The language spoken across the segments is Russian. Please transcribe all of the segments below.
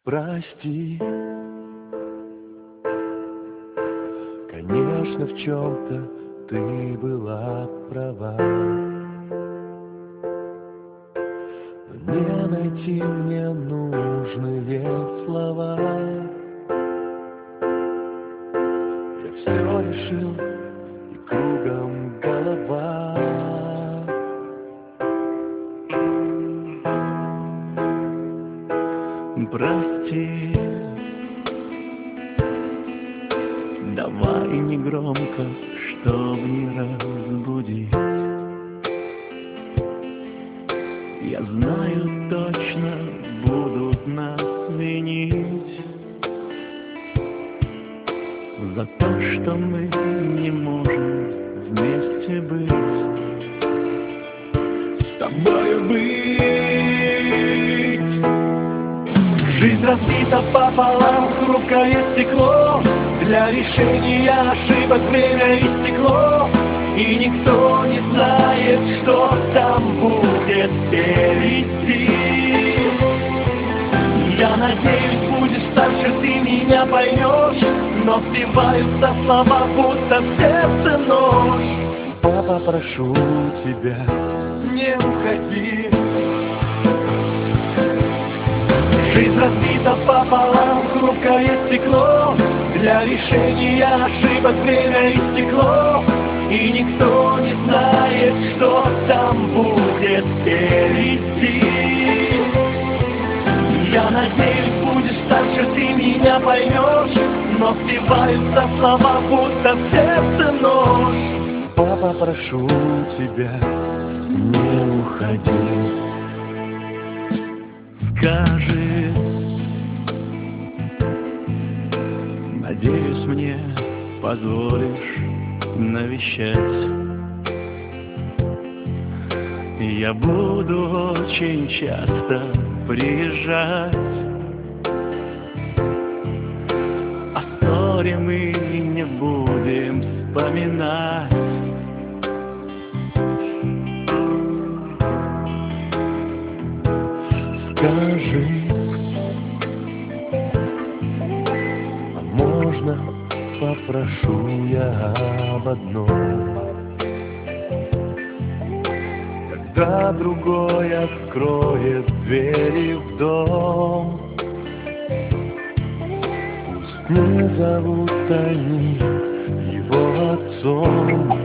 Прости, конечно, в чем-то ты была права, но не найти мне нужные слова. Я все решил, и кругом голова. Прости, давай не громко, чтоб не разбудить. Я знаю точно, будут нас винить за то, что мы не можем вместе быть, с тобою быть. Жизнь разбита пополам, хрупкое стекло. Для решения ошибок время истекло, и никто не знает, что там будет впереди. Я надеюсь, будешь старше, ты меня поймешь, но впиваются слова, будто в сердце нож. Папа, прошу тебя, не уходи. Жизнь разбита пополам, хрупкое стекло. Для решения ошибок время истекло, и никто не знает, что там будет впереди. Я надеюсь, будешь старше, ты меня поймешь, но впиваются слова, будто в сердце нож. Папа, прошу тебя, не уходи. Скажи, надеюсь, мне позволишь навещать. Я буду очень часто приезжать. О ссоре мы не будем вспоминать. Скажи, а можно попрошу я об одном? Когда другой откроет двери в дом, пусть не зовут они его отцом,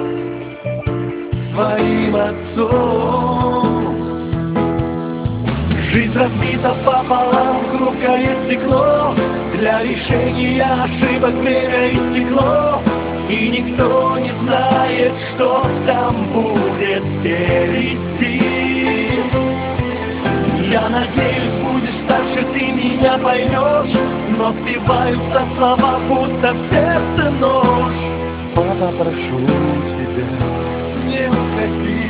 своим отцом. Жизнь разбита пополам, хрупкое стекло. Для решения ошибок время истекло, и никто не знает, что там будет впереди. Я надеюсь, будешь старше, ты меня поймешь, но впиваются слова, будто в сердце нож. Папа, прошу тебя, не уходи.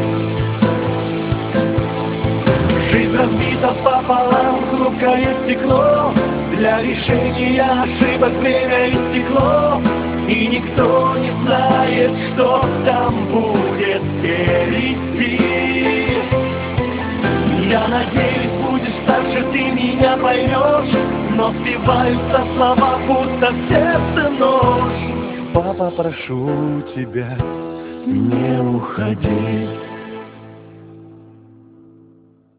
Жизнь разбита пополам, хрупкое стекло. Для решения ошибок время истекло, и никто не знает, что там будет впереди. Я надеюсь, будешь старше, ты меня поймешь, но впиваются слова, будто в сердце нож. Папа, прошу тебя, не уходи.